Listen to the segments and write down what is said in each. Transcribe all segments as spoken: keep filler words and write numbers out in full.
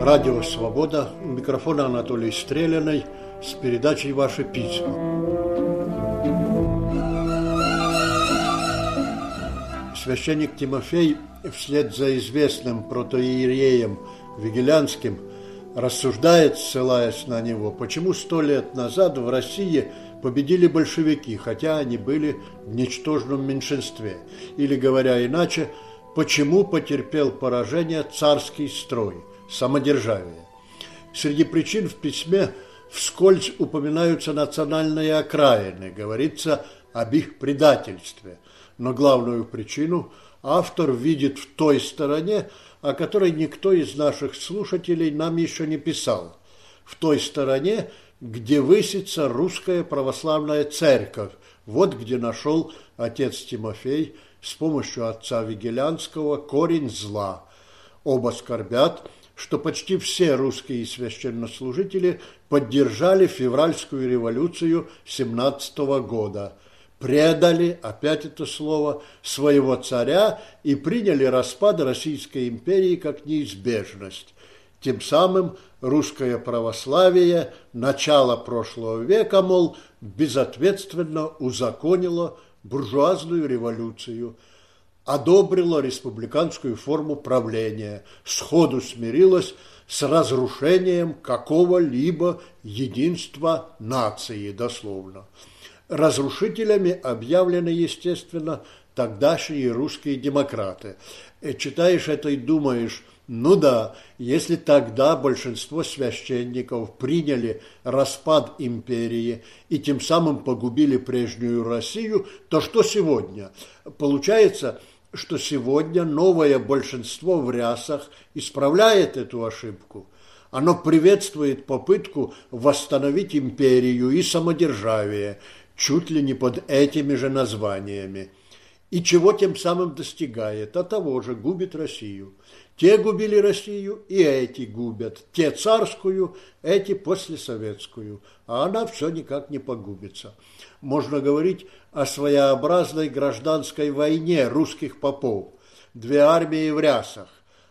Радио «Свобода», у микрофона Анатолий Стреляный с передачей «Ваши письма». Священник Тимофей вслед за известным протоиереем Вигелянским рассуждает, ссылаясь на него, почему сто лет назад в России победили большевики, хотя они были в ничтожном меньшинстве. Или, говоря иначе, почему потерпел поражение царский строй, самодержавие. Среди причин в письме вскользь упоминаются национальные окраины, говорится об их предательстве. Но главную причину автор видит в той стороне, о которой никто из наших слушателей нам еще не писал. В той стороне, где высится русская православная церковь. Вот где нашел отец Тимофей с помощью отца Вигелянского корень зла. Оба скорбят, что почти все русские священнослужители поддержали февральскую революцию семнадцатого года, предали, опять это слово, своего царя и приняли распад Российской империи как неизбежность. Тем самым русское православие начало прошлого века, мол, безответственно узаконило буржуазную революцию, одобрила республиканскую форму правления, сходу смирилась с разрушением какого-либо единства нации, дословно. Разрушителями объявлены, естественно, тогдашние русские демократы. И читаешь это и думаешь, ну да, если тогда большинство священников приняли распад империи и тем самым погубили прежнюю Россию, то что сегодня? Получается, что сегодня новое большинство в рясах исправляет эту ошибку. Оно приветствует попытку восстановить империю и самодержавие, чуть ли не под этими же названиями. И чего тем самым достигает? А того же губит Россию. Те губили Россию, и эти губят. Те царскую, эти послесоветскую. А она все никак не погубится. Можно говорить о своеобразной гражданской войне русских попов. Две армии в рясах.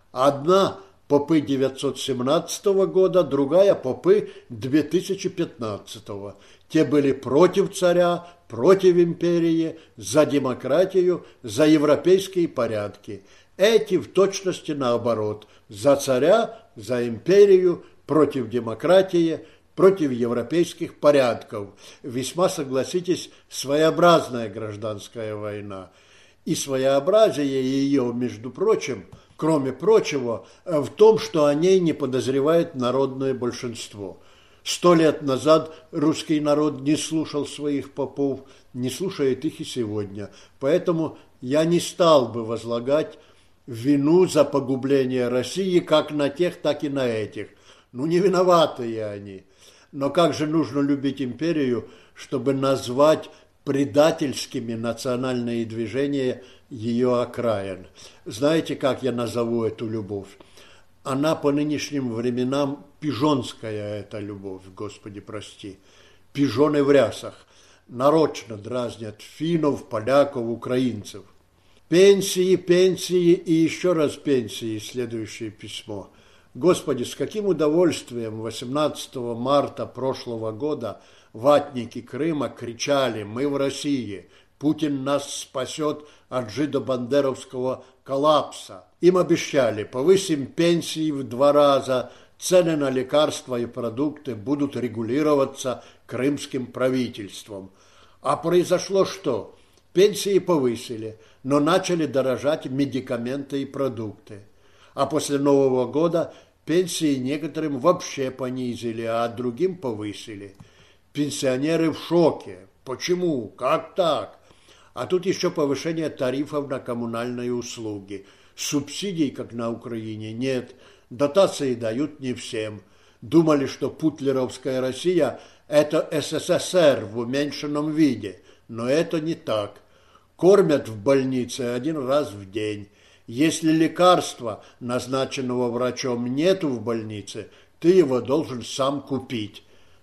Одна попы девятьсот семнадцатого года, другая попы две тысячи пятнадцатого. Те были против царя, против империи, за демократию, за европейские порядки. Эти в точности наоборот, за царя, за империю, против демократии, против европейских порядков. Весьма, согласитесь, своеобразная гражданская война. И своеобразие ее, между прочим, кроме прочего, в том, что о ней не подозревает народное большинство. Сто лет назад русский народ не слушал своих попов, не слушает их и сегодня. Поэтому я не стал бы возлагать вину за погубление России как на тех, так и на этих. Ну, не виноватые они. Но как же нужно любить империю, чтобы назвать предательскими национальные движения ее окраин? Знаете, как я назову эту любовь? Она по нынешним временам пижонская, эта любовь, Господи, прости. Пижоны в рясах нарочно дразнят финнов, поляков, украинцев. Пенсии, пенсии и еще раз пенсии, следующее письмо. Господи, с каким удовольствием восемнадцатого марта прошлого года ватники Крыма кричали: «Мы в России! Путин нас спасет от жидо-бандеровского коллапса». Им обещали: повысим пенсии в два раза, цены на лекарства и продукты будут регулироваться крымским правительством. А произошло что? Пенсии повысили, но начали дорожать медикаменты и продукты. А после Нового года пенсии некоторым вообще понизили, а другим повысили. Пенсионеры в шоке. Почему? Как так? А тут еще повышение тарифов на коммунальные услуги. Субсидий, как на Украине, нет. Дотации дают не всем. Думали, что путлеровская Россия – это СССР в уменьшенном виде. Но это не так. Кормят в больнице один раз в день. Если лекарства, назначенного врачом, нету в больнице, ты его должен сам купить.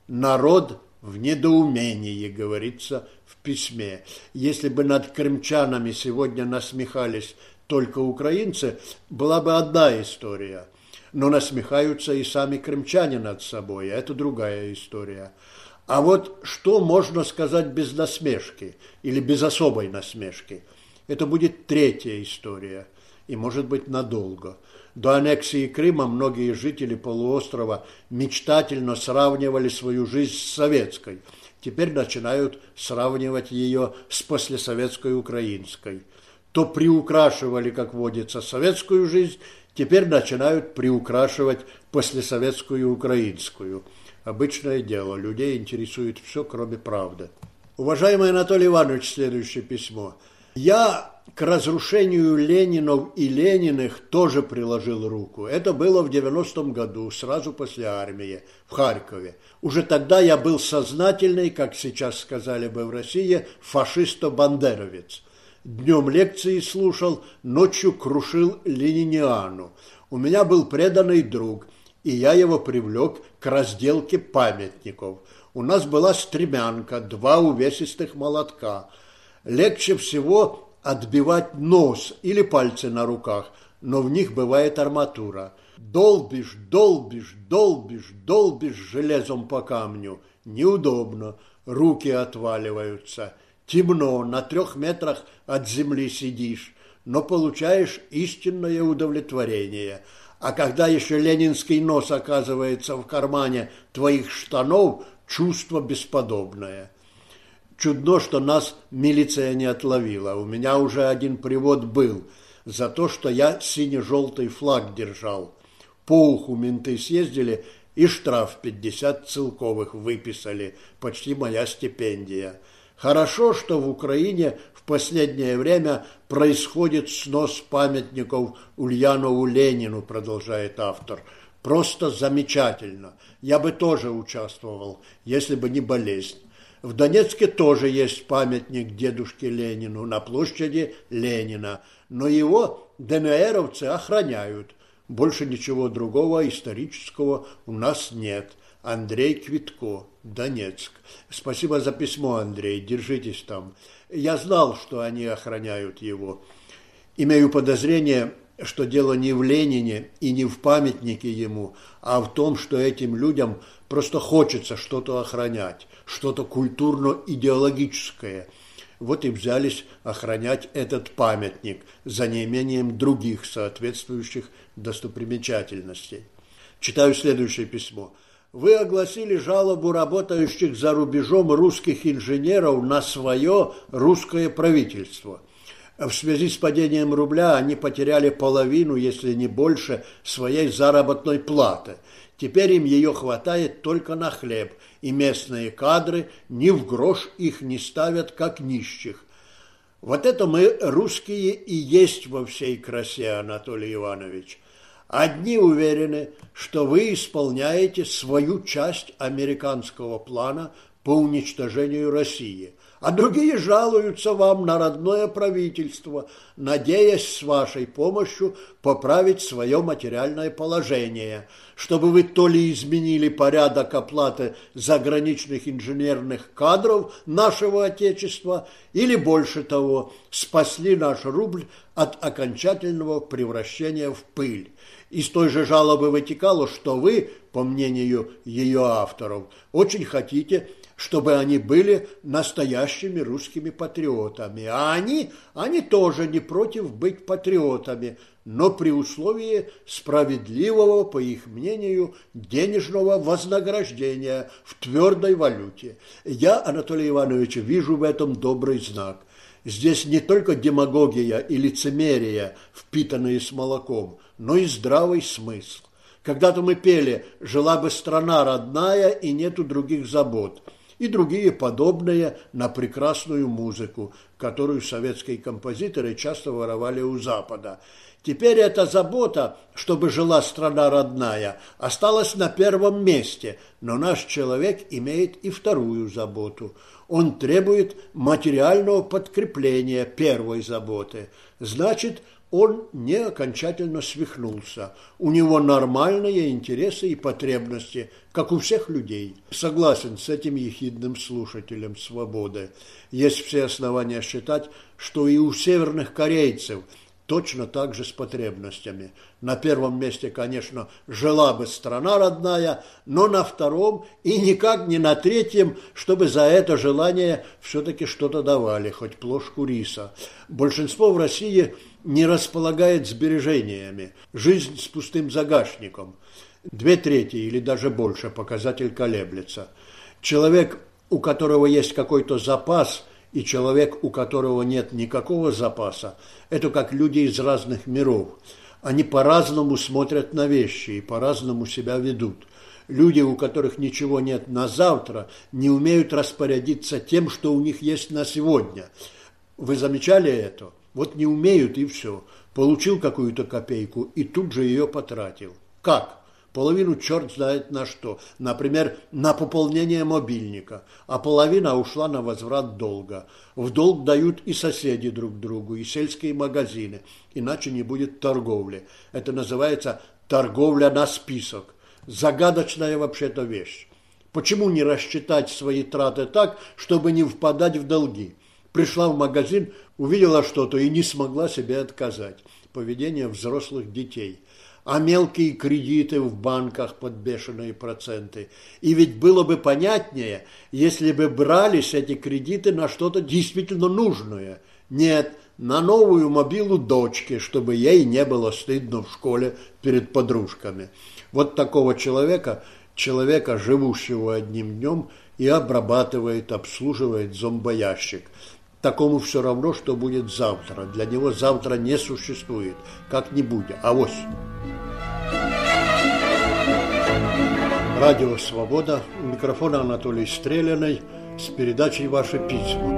Народ в недоумении, говорится в письме. Если бы над крымчанами сегодня насмехались только украинцы, была бы одна история. но насмехаются и сами крымчане над собой. Это другая история. А вот что можно сказать без насмешки или без особой насмешки? Это будет третья история, и может быть надолго. До аннексии Крыма многие жители полуострова мечтательно сравнивали свою жизнь с советской. Теперь начинают сравнивать ее с послесоветской украинской. То приукрашивали, как водится, советскую жизнь, теперь начинают приукрашивать послесоветскую украинскую. Обычное дело, людей интересует все, кроме правды. Уважаемый Анатолий Иванович, следующее письмо. Я к разрушению Ленинов и Лениных тоже приложил руку. Это было в девяностом году, сразу после армии, в Харькове. Уже тогда я был сознательный, как сейчас сказали бы в России, фашисто-бандеровец. Днем лекции слушал, ночью крушил лениниану. У меня был преданный друг, и я его привлек к разделке памятников. У нас была стремянка, два увесистых молотка. Легче всего отбивать нос или пальцы на руках, но в них бывает арматура. Долбишь, долбишь, долбишь, долбишь железом по камню. Неудобно, руки отваливаются. Темно, на трех метрах от земли сидишь, но получаешь истинное удовлетворение. А когда еще ленинский нос оказывается в кармане твоих штанов, чувство бесподобное. Чудно, что нас милиция не отловила. У меня уже один привод был за то, что я сине-желтый флаг держал. По уху менты съездили и штраф пятьдесят целковых выписали. Почти моя стипендия. Хорошо, что в Украине в последнее время происходит снос памятников Ульянову Ленину, продолжает автор. Просто замечательно. Я бы тоже участвовал, если бы не болезнь. В Донецке тоже есть памятник дедушке Ленину на площади Ленина, но его ДНРовцы охраняют. Больше ничего другого исторического у нас нет. Андрей Квитко, Донецк. Спасибо за письмо, Андрей, держитесь там. Я знал, что они охраняют его. Имею подозрение, что дело не в Ленине и не в памятнике ему, а в том, что этим людям просто хочется что-то охранять, что-то культурно-идеологическое. Вот и взялись охранять этот памятник за неимением других соответствующих достопримечательностей. Читаю следующее письмо. Вы огласили жалобу работающих за рубежом русских инженеров на свое русское правительство. В связи с падением рубля они потеряли половину, если не больше, своей заработной платы. Теперь им ее хватает только на хлеб, и местные кадры ни в грош их не ставят, как нищих. Вот это мы, русские, и есть во всей красе, Анатолий Иванович. Одни уверены, что вы исполняете свою часть американского плана по уничтожению России, а другие жалуются вам на родное правительство, надеясь с вашей помощью поправить свое материальное положение, чтобы вы то ли изменили порядок оплаты заграничных инженерных кадров нашего Отечества, или, больше того, спасли наш рубль от окончательного превращения в пыль. Из той же жалобы вытекало, что вы, по мнению ее авторов, очень хотите, чтобы они были настоящими русскими патриотами. А они, они тоже не против быть патриотами, но при условии справедливого, по их мнению, денежного вознаграждения в твердой валюте. Я, Анатолий Иванович, вижу в этом добрый знак. Здесь не только демагогия и лицемерие, впитанные с молоком, но и здравый смысл. Когда-то мы пели «Жила бы страна родная, и нету других забот», и другие подобные на прекрасную музыку, которую советские композиторы часто воровали у Запада. Теперь эта забота, чтобы жила страна родная, осталась на первом месте, но наш человек имеет и вторую заботу. Он требует материального подкрепления первой заботы. Значит, он не окончательно свихнулся. У него нормальные интересы и потребности, как у всех людей. Согласен с этим ехидным слушателем «Свободы». Есть все основания считать, что и у северных корейцев точно так же с потребностями. На первом месте, конечно, жила бы страна родная, но на втором и никак не на третьем, чтобы за это желание все-таки что-то давали, хоть плошку риса. Большинство в России не располагает сбережениями. Жизнь с пустым загашником. Две трети или даже больше показатель колеблется. Человек, у которого есть какой-то запас, и человек, у которого нет никакого запаса, это как люди из разных миров. Они по-разному смотрят на вещи и по-разному себя ведут. Люди, у которых ничего нет на завтра, не умеют распорядиться тем, что у них есть на сегодня. Вы замечали это? Вот не умеют и все. Получил какую-то копейку и тут же ее потратил. Как? Половину черт знает на что. Например, на пополнение мобильника. А половина ушла на возврат долга. В долг дают и соседи друг другу, и сельские магазины. Иначе не будет торговли. Это называется торговля на список. Загадочная вообще-то вещь. Почему не рассчитать свои траты так, чтобы не впадать в долги? Пришла в магазин, увидела что-то и не смогла себе отказать. Поведение взрослых детей. А мелкие кредиты в банках под бешеные проценты. И ведь было бы понятнее, если бы брались эти кредиты на что-то действительно нужное. Нет, на новую мобилу дочки, чтобы ей не было стыдно в школе перед подружками. Вот такого человека, человека, живущего одним днем, и обрабатывает, обслуживает зомбоящик. Такому все равно, что будет завтра. Для него завтра не существует. Как-нибудь, авось. Радио «Свобода». У микрофона Анатолий Стреляный с передачей «Ваши письма».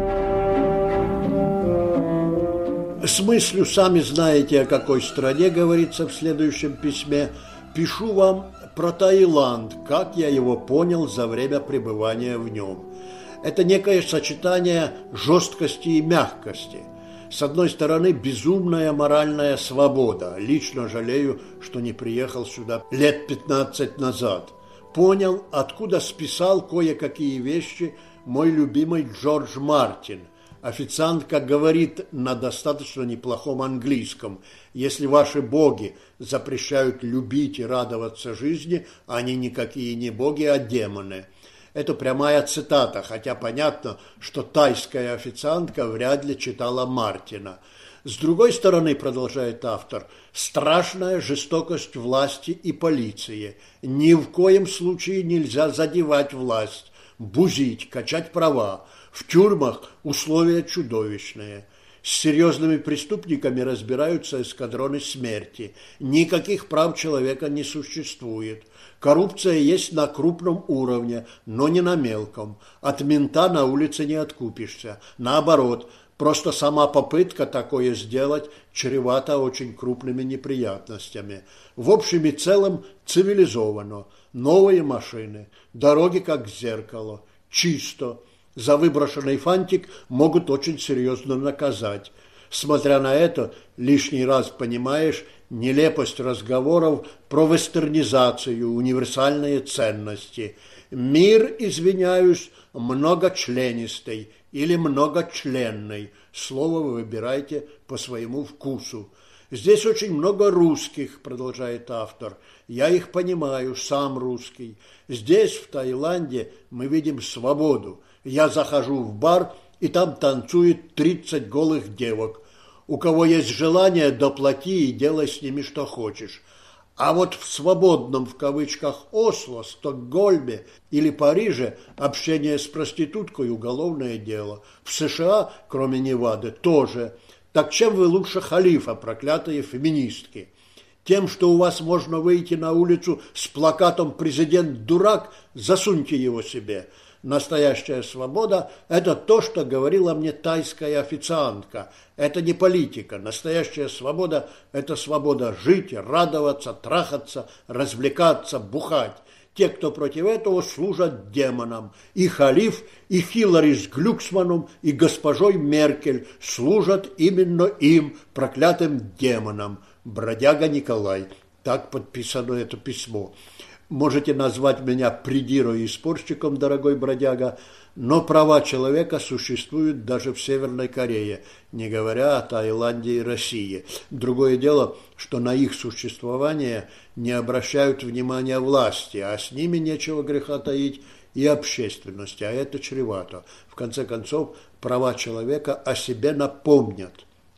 С мыслью, сами знаете, о какой стране, говорится в следующем письме. Пишу вам про Таиланд, как я его понял за время пребывания в нем. Это некое сочетание жесткости и мягкости. С одной стороны, безумная моральная свобода. Лично жалею, что не приехал сюда лет пятнадцать назад. Понял, откуда списал кое-какие вещи мой любимый Джордж Мартин. Официантка говорит на достаточно неплохом английском: если ваши боги запрещают любить и радоваться жизни, они никакие не боги, а демоны. Это прямая цитата, хотя понятно, что тайская официантка вряд ли читала Мартина. С другой стороны, продолжает автор, страшная жестокость власти и полиции. Ни в коем случае нельзя задевать власть, бузить, качать права. В тюрьмах условия чудовищные. С серьезными преступниками разбираются эскадроны смерти. Никаких прав человека не существует. Коррупция есть на крупном уровне, но не на мелком. От мента на улице не откупишься. Наоборот, просто сама попытка такое сделать чревата очень крупными неприятностями. В общем и целом цивилизовано. Новые машины, дороги как зеркало, чисто. За выброшенный фантик могут очень серьезно наказать. Смотря на это, лишний раз понимаешь нелепость разговоров про вестернизацию, универсальные ценности. Мир, извиняюсь, многочленистый или многочленный. Слово вы выбирайте по своему вкусу. Здесь очень много русских, продолжает автор. Я их понимаю, сам русский. Здесь, в Таиланде, мы видим свободу. Я захожу в бар, и там танцует тридцать голых девок. У кого есть желание, доплати и делай с ними что хочешь. А вот в свободном, в кавычках, Осло, Стокгольме или Париже общение с проституткой – уголовное дело. В США, кроме Невады, тоже. Так чем вы лучше халифа, проклятые феминистки? Тем, что у вас можно выйти на улицу с плакатом «Президент дурак», засуньте его себе. Настоящая свобода – это то, что говорила мне тайская официантка. Это не политика. Настоящая свобода – это свобода жить, радоваться, трахаться, развлекаться, бухать. Те, кто против этого, служат демонам. И халиф, и Хиллари с Глюксманом, и госпожой Меркель служат именно им, проклятым демонам. Бродяга Николай. Так подписано это письмо. Можете назвать меня придирой и спорщиком, дорогой бродяга, но права человека существуют даже в Северной Корее, не говоря о Таиланде и России. Другое дело, что на их существование не обращают внимания власти, а с ними нечего греха таить и общественности, а это чревато. В конце концов, права человека о себе напомнят.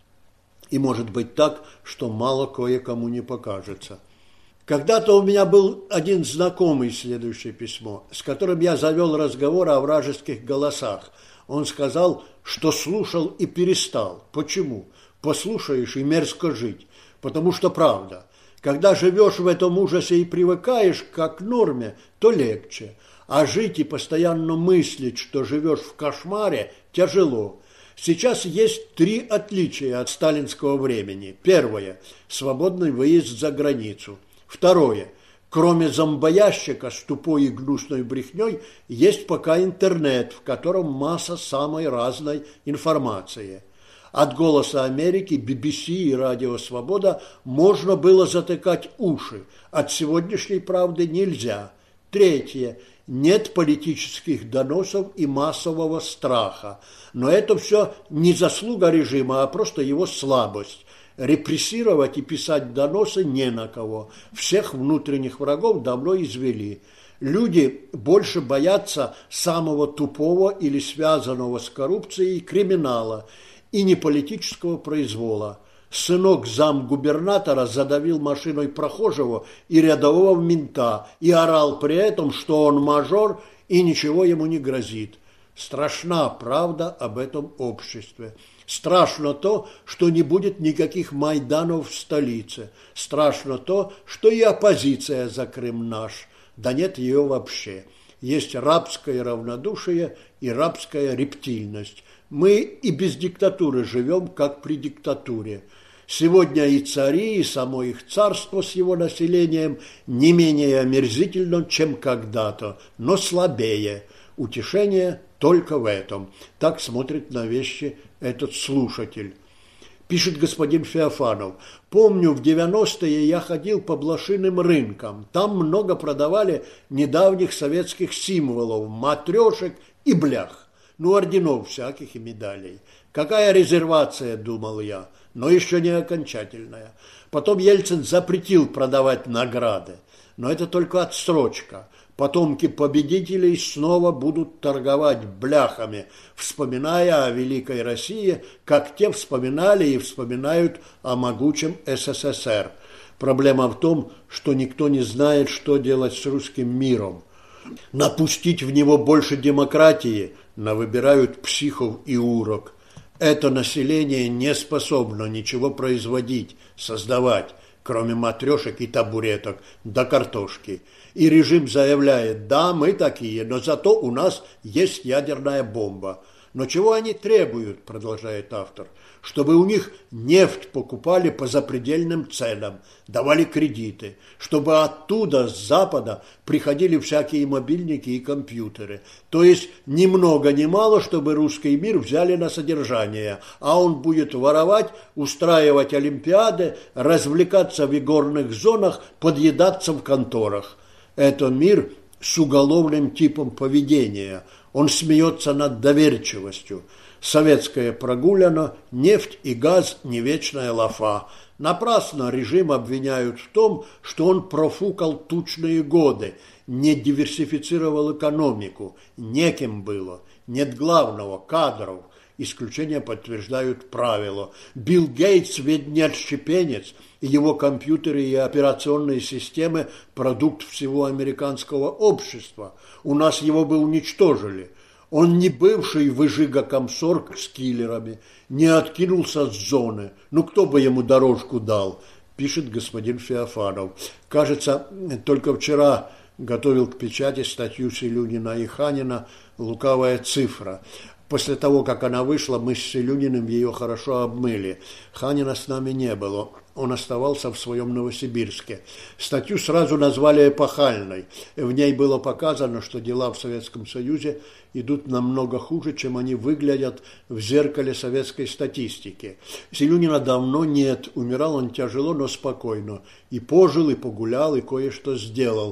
И может быть так, что мало кое-кому не покажется. Когда-то у меня был один знакомый, следующее письмо, с которым я завел разговор о вражеских голосах. Он сказал, что слушал и перестал. Почему? Послушаешь и мерзко жить. Потому что правда. Когда живешь в этом ужасе и привыкаешь как к норме, то легче. А жить и постоянно мыслить, что живешь в кошмаре, тяжело. Сейчас есть три отличия от сталинского времени. Первое – свободный выезд за границу. Второе. Кроме зомбоящика с тупой и гнусной брехней, есть пока интернет, в котором масса самой разной информации. От «Голоса Америки», би би си и «Радио Свобода» можно было затыкать уши. От сегодняшней правды нельзя. Третье. Нет политических доносов и массового страха. Но это все не заслуга режима, а просто его слабость. Репрессировать и писать доносы не на кого. Всех внутренних врагов давно извели. Люди больше боятся самого тупого или связанного с коррупцией криминала и не политического произвола. Сынок замгубернатора задавил машиной прохожего и рядового мента и орал при этом, что он мажор и ничего ему не грозит. Страшна правда об этом обществе. Страшно то, что не будет никаких Майданов в столице. Страшно то, что и оппозиция за Крым наш. Да нет ее вообще. Есть рабское равнодушие и рабская рептильность. Мы и без диктатуры живем, как при диктатуре. Сегодня и цари, и само их царство с его населением не менее омерзительно, чем когда-то, но слабее. Утешение только в этом. Так смотрит на вещи этот слушатель. Пишет господин Феофанов. Помню, в девяностые я ходил по блошиным рынкам. Там много продавали недавних советских символов, матрешек и блях. Ну, орденов всяких и медалей. Какая резервация, думал я, но еще не окончательная. Потом Ельцин запретил продавать награды. Но это только отсрочка. Потомки победителей снова будут торговать бляхами, вспоминая о великой России, как те вспоминали и вспоминают о могучем эс эс эс эр. Проблема в том, что никто не знает, что делать с русским миром. Напустить в него больше демократии навыбирают психов и урок. Это население не способно ничего производить, создавать, кроме матрешек и табуреток, да картошки. И режим заявляет, да, мы такие, но зато у нас есть ядерная бомба. Но чего они требуют, продолжает автор, чтобы у них нефть покупали по запредельным ценам, давали кредиты, чтобы оттуда, с Запада, приходили всякие мобильники и компьютеры. То есть ни много ни мало, чтобы русский мир взяли на содержание, а он будет воровать, устраивать олимпиады, развлекаться в игорных зонах, подъедаться в конторах. Это мир с уголовным типом поведения. Он смеется над доверчивостью. Советская прогуляна, нефть и газ – не вечная лафа. Напрасно режим обвиняют в том, что он профукал тучные годы, не диверсифицировал экономику. Неким было. Нет главного – кадров. Исключения подтверждают правило. Билл Гейтс ведь не отщепенец, и его компьютеры и операционные системы – продукт всего американского общества. У нас его бы уничтожили. Он не бывший выжига комсорг с киллерами, не откинулся с зоны. Ну, кто бы ему дорожку дал, пишет господин Феофанов. Кажется, только вчера готовил к печати статью Селюнина и Ханина «Лукавая цифра». После того, как она вышла, мы с Селюниным ее хорошо обмыли. Ханина с нами не было. Он оставался в своем Новосибирске. Статью сразу назвали эпохальной. В ней было показано, что дела в Советском Союзе идут намного хуже, чем они выглядят в зеркале советской статистики. Селюнина давно нет. Умирал он тяжело, но спокойно. И пожил, и погулял, и кое-что сделал.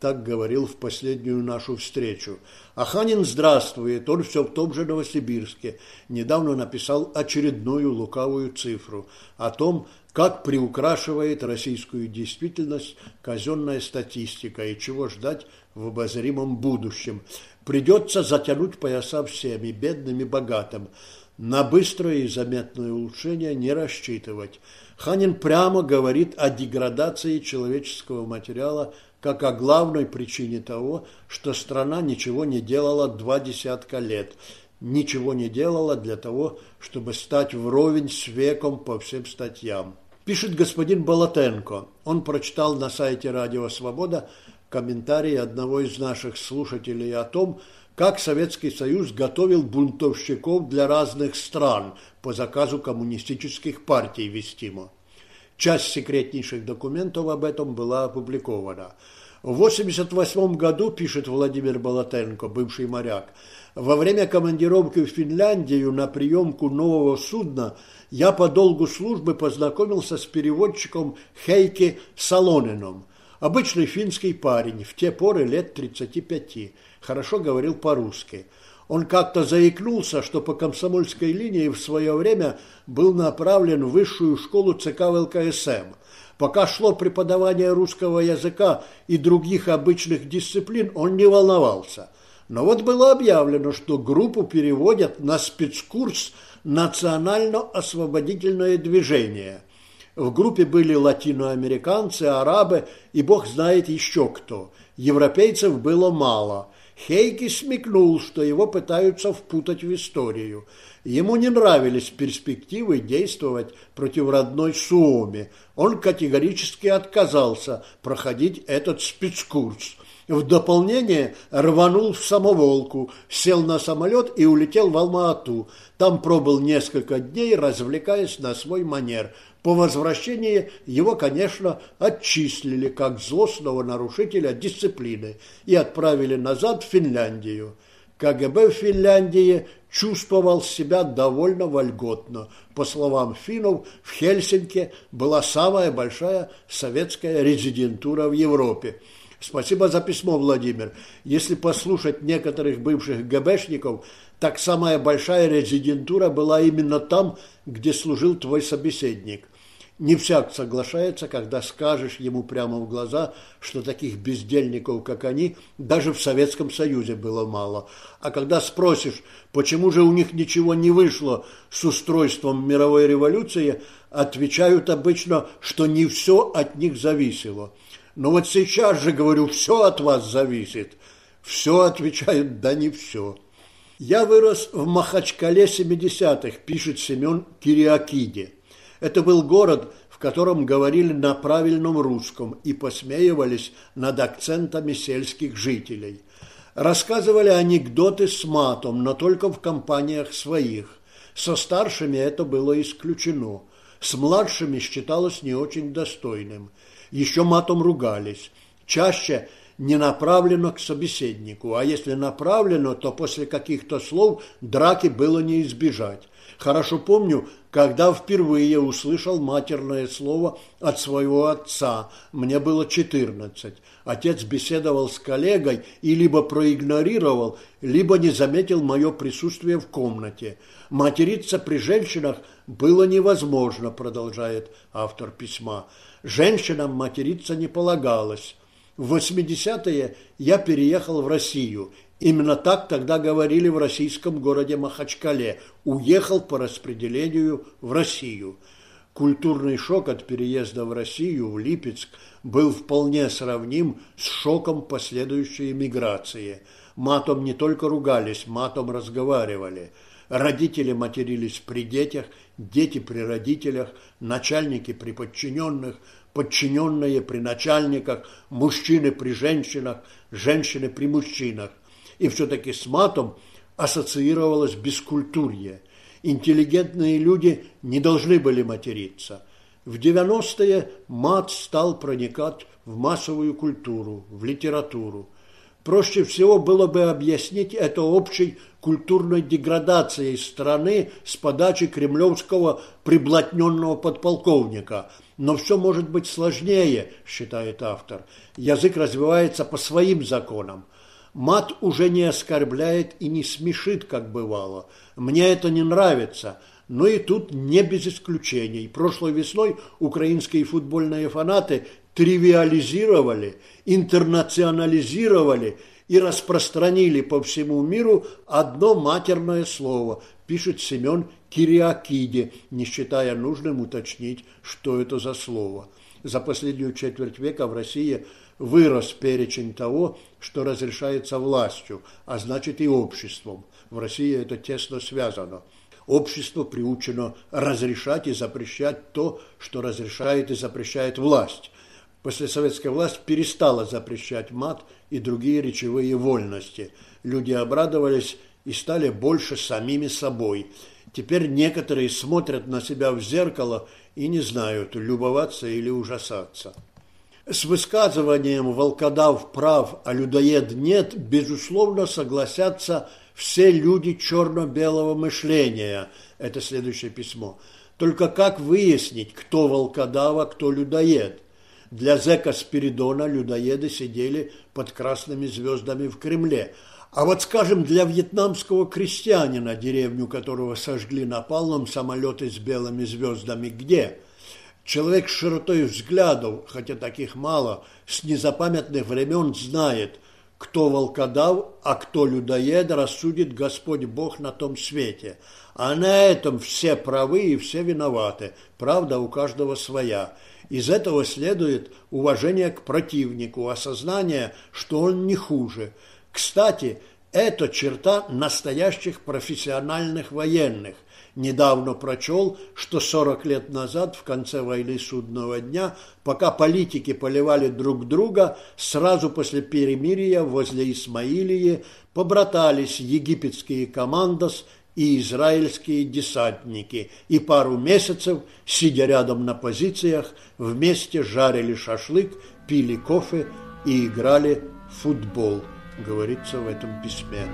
так говорил в последнюю нашу встречу. Аханин здравствует, он все в том же Новосибирске. Недавно написал очередную лукавую цифру о том, как приукрашивает российскую действительность казенная статистика и чего ждать в обозримом будущем. Придется затянуть пояса всем, и бедным, и богатым. На быстрое и заметное улучшение не рассчитывать. Ханин прямо говорит о деградации человеческого материала как о главной причине того, что страна ничего не делала два десятка лет, ничего не делала для того, чтобы стать вровень с веком по всем статьям. Пишет господин Болотенко. Он прочитал на сайте «Радио Свобода» комментарии одного из наших слушателей о том, как Советский Союз готовил бунтовщиков для разных стран по заказу коммунистических партий Вестимо. Часть секретнейших документов об этом была опубликована. В восемьдесят восьмом году, пишет Владимир Болотенко, бывший моряк, во время командировки в Финляндию на приемку нового судна я по долгу службы познакомился с переводчиком Хейки Салонином. Обычный финский парень, в те поры лет тридцати пяти, хорошо говорил по-русски. Он как-то заикнулся, что по комсомольской линии в свое время был направлен в высшую школу ЦК ВЛКСМ. Пока шло преподавание русского языка и других обычных дисциплин, он не волновался. Но вот было объявлено, что группу переводят на спецкурс «Национально-освободительное движение». В группе были латиноамериканцы, арабы и бог знает еще кто. Европейцев было мало. Хейки смекнул, что его пытаются впутать в историю. Ему не нравились перспективы действовать против родной Суоми. Он категорически отказался проходить этот спецкурс. В дополнение рванул в самоволку, сел на самолет и улетел в Алма-Ату. Там пробыл несколько дней, развлекаясь на свой манер. По возвращении его, конечно, отчислили как злостного нарушителя дисциплины и отправили назад в Финляндию. КГБ в Финляндии чувствовал себя довольно вольготно. По словам финнов, в Хельсинки была самая большая советская резидентура в Европе. Спасибо за письмо, Владимир. Если послушать некоторых бывших ГБшников, так самая большая резидентура была именно там, где служил твой собеседник. Не всяк соглашается, когда скажешь ему прямо в глаза, что таких бездельников, как они, даже в Советском Союзе было мало. А когда спросишь, почему же у них ничего не вышло с устройством мировой революции, отвечают обычно, что не все от них зависело. Но вот сейчас же, говорю, все от вас зависит. Все, отвечают, да не все. Я вырос в Махачкале семидесятых, пишет Семен Кириакиди. Это был город, в котором говорили на правильном русском и посмеивались над акцентами сельских жителей. Рассказывали анекдоты с матом, но только в компаниях своих. Со старшими это было исключено. С младшими считалось не очень достойным. Еще матом ругались. Чаще не направлено к собеседнику, а если направлено, то после каких-то слов драки было не избежать. Хорошо помню, когда впервые услышал матерное слово от своего отца. Мне было четырнадцать. Отец беседовал с коллегой и либо проигнорировал, либо не заметил мое присутствие в комнате. Материться при женщинах было невозможно, продолжает автор письма. Женщинам материться не полагалось. В восьмидесятые я переехал в Россию. Именно так тогда говорили в российском городе Махачкале. Уехал по распределению в Россию. Культурный шок от переезда в Россию, в Липецк, был вполне сравним с шоком последующей эмиграции. Матом не только ругались, матом разговаривали. Родители матерились при детях, дети при родителях, начальники при подчиненных, подчиненные при начальниках, мужчины при женщинах, женщины при мужчинах. И все-таки с матом ассоциировалось бескультурье. Интеллигентные люди не должны были материться. В девяностые мат стал проникать в массовую культуру, в литературу. Проще всего было бы объяснить это общей культурной деградацией страны с подачи кремлевского приблотненного подполковника. Но все может быть сложнее, считает автор. Язык развивается по своим законам. Мат уже не оскорбляет и не смешит, как бывало. Мне это не нравится, но и тут не без исключений. Прошлой весной украинские футбольные фанаты тривиализировали, интернационализировали и распространили по всему миру одно матерное слово, пишет Семен Кириакиди, не считая нужным уточнить, что это за слово. За последнюю четверть века в России вырос перечень того, что разрешается властью, а значит и обществом. В России это тесно связано. Общество приучено разрешать и запрещать то, что разрешает и запрещает власть. Послесоветская власть перестала запрещать мат и другие речевые вольности. Люди обрадовались и стали больше самими собой. Теперь некоторые смотрят на себя в зеркало и не знают, любоваться или ужасаться. С высказыванием «волкодав прав, а людоед нет» безусловно согласятся все люди черно-белого мышления. Это следующее письмо. Только как выяснить, кто волкодав, а кто людоед? Для зэка Спиридона людоеды сидели под красными звездами в Кремле. А вот, скажем, для вьетнамского крестьянина, деревню которого сожгли напалмом самолеты с белыми звездами, где? Человек с широтой взглядов, хотя таких мало, с незапамятных времен знает, кто волкодав, а кто людоед, рассудит Господь Бог на том свете. А на этом все правы и все виноваты. Правда у каждого своя. Из этого следует уважение к противнику, осознание, что он не хуже. Кстати, это черта настоящих профессиональных военных. Недавно прочел, что сорок лет назад, в конце войны Судного дня, пока политики поливали друг друга, сразу после перемирия возле Исмаилии побратались египетские командос и израильские десантники, и пару месяцев, сидя рядом на позициях, вместе жарили шашлык, пили кофе и играли в футбол, говорится в этом письме.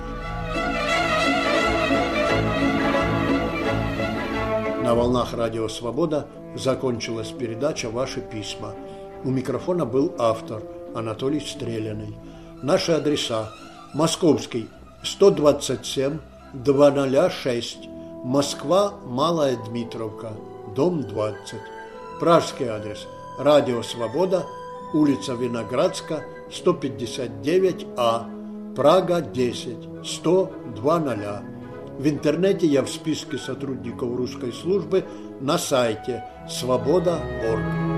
На волнах Радио Свобода закончилась передача «Ваши письма». У микрофона был автор Анатолий Стреляный. Наши адреса: Московский, сто двадцать семь, двести шесть, Москва, Малая Дмитровка, дом двадцать. Пражский адрес: Радио Свобода, улица Виноградска, сто пятьдесят девять А, Прага, десять, сто, двадцать. В интернете я в списке сотрудников русской службы на сайте свобода точка орг.